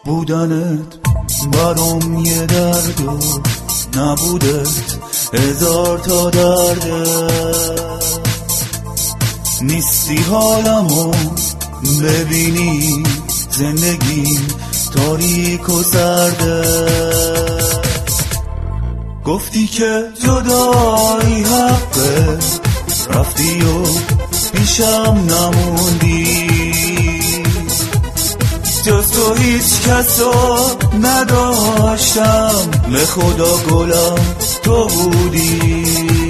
بودنت برام یه درد و نبودت هزار تا درده. نیستی حالمو ببینی، زندگیم تاریک و سرده. گفتی که جدایی حقه، رفتی و پیشم نموندی. جز تو هیچ کسو نداشتم، به خدا گلم تو بودی.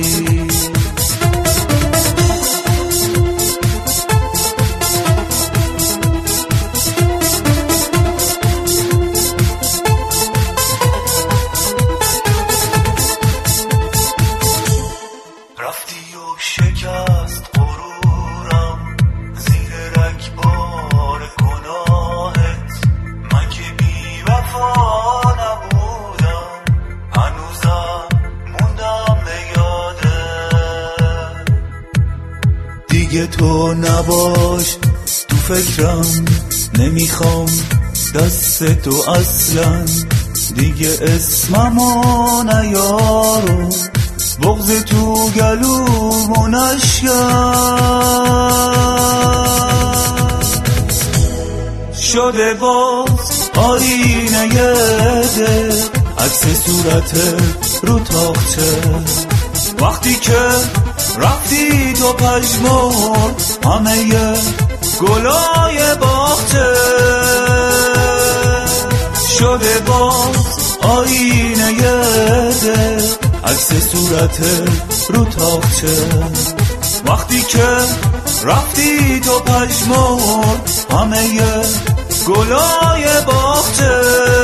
رفتی و شکست غرورم زیر رگبار گناهت. من که بی وفا نبودم، هنوزم موندم به یادت. دیگه تو نباش تو فکرم، نمیخوام دست تو اصلا. دیگه اسممو نیارو، بغض تو گلومو نشکن. شده باز آینه دل، عکس صورت رو تاقچه. وقتی که رفتی تو پژمرد همه گلای باغچه. شده باز آینه دل، عکس صورت رو تاقچه. وقتی که رفتی تو پژمرد همه گلای باغچه.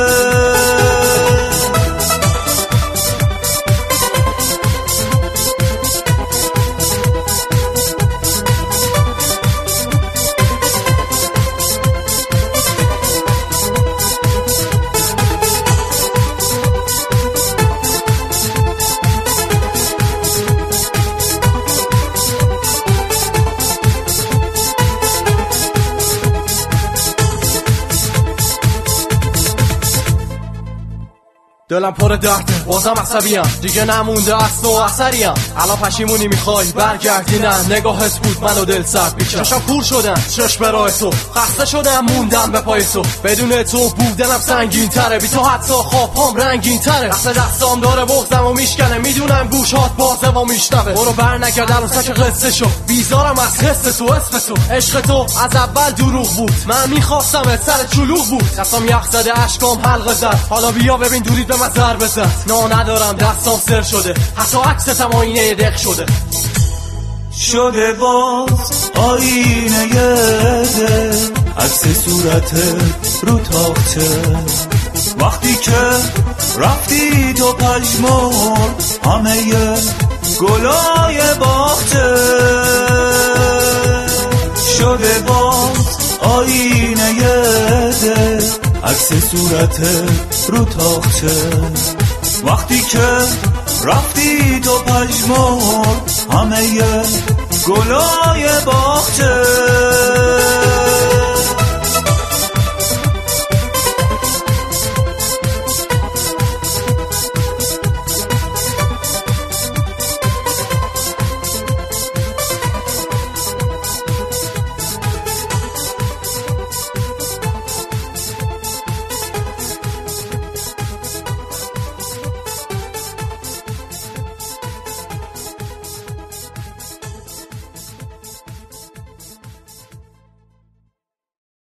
دلم پر درده بازم عصبیم، دیگه نمونده از تو اثریم. الان پشیمونی میخوای برگردی؟ نه، نگاهت بود منو دل سرد بیکرد. چشم کور شدن چشم راه تو، خسته شدم موندم به پای تو. بدون تو بودنم سنگین تره، بی تو حتی خوابام رنگین تره. دستام داره بغضم و میشکنه، میدونم گوشات بازه و میشنوه. برو بر نگرد عروسک قصه شو، بیزارم از حس تو اسم تو. عشق تو از اول دروغ بود، من میخواستم سر چلوغ بود. دستام یخ زده اشکام حلقه زد، حالا بیا ببین دورید به من ضربه زد. نه ندارم دستام سر شده، حتی عکستم آینه دق شده. شده باز آینه دل، عکس صورت رو تاقچه. وقتی که رفتی تو پژمرد همه گلای باغچه. شده باز آینه دل، عکس صورت رو تاقچه. وقتی که رفتی تو پژمرد همه گلای باغچه.